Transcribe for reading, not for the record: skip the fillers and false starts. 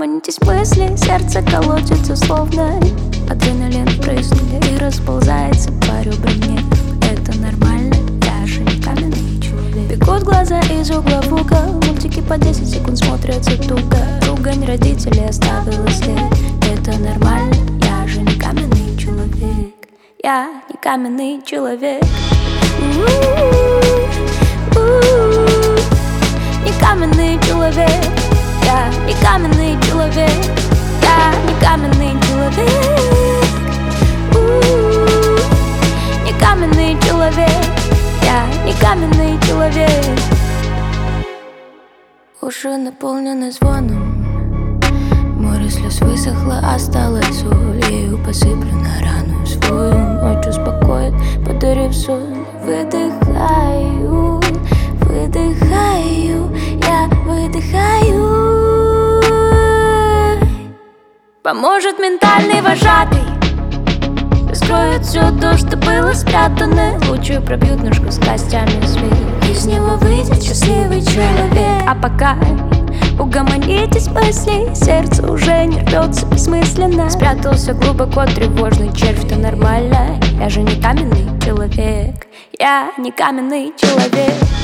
Угомонитесь мысли, сердце колотится словно адреналин прыснули и расползается по ребрам. Нет, это нормально, я же не каменный человек. Бегут глаза из угла в угол, мультики по 10 секунд смотрятся туго. Ругань родителей оставила след. Это нормально, я же не каменный человек. Я не каменный человек. Не каменный человек. Я не каменный человек. Я не каменный человек. Не каменный человек. Я не каменный человек. Уши наполнены звоном, море слез высохло, осталась соль. Ею посыплю на рану свою. Ночь успокоит, подарив сон. Выдыхаю, выдыхаю, я выдыхаю. Поможет ментальный вожатый, раскроет все то, что было спрятано. Лучи пробьют ножку с костями зверя. Из него выйдет счастливый человек. А пока угомонитесь мысли, сердце уже не рвется бессмысленно. Спрятался глубоко тревожный червь, то нормально. Я же не каменный человек. Я не каменный человек.